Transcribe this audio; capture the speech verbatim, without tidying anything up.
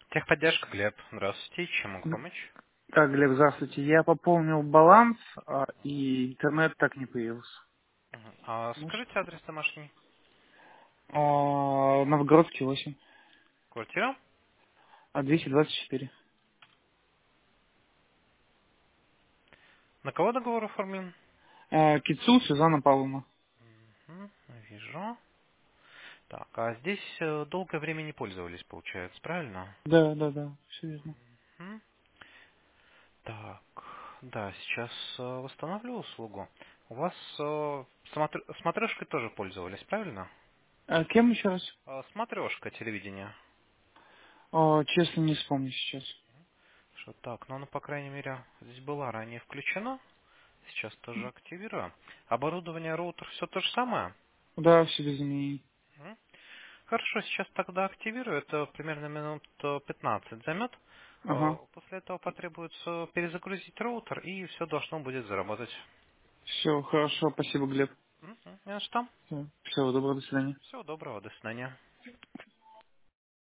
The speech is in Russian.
Техподдержка, Глеб. Здравствуйте. Чем могу помочь? Так, Глеб, здравствуйте. Я пополнил баланс, а, и интернет так не появился. Мгм. А Может? скажите адрес домашний. А, Новгородский восемь, Квартира? а двести двадцать четыре. На кого договор оформлен? А, Кицу Сюзанна Павловна. Мгм, вижу. Так, а здесь э, долгое время не пользовались, получается, правильно? Да, да, да, все верно. Мгм. Так, да, сейчас э, восстановлю услугу. У вас э, смотр- смотрешкой тоже пользовались, правильно? А кем еще раз? Э, Смотрешка телевидения. А, честно, не вспомню сейчас. Что так, ну она, по крайней мере, здесь была ранее включена. Сейчас тоже активирую. Оборудование, роутер, все то же самое? Да, все без изменений. Мгм. Хорошо, сейчас тогда активирую. Это примерно минут э, пятнадцать займет. Э, Ага. После этого потребуется перезагрузить роутер, и все должно будет заработать. Все, хорошо, спасибо, Глеб. Мгм. Не на что. Всего доброго, до свидания. Всего доброго, до свидания.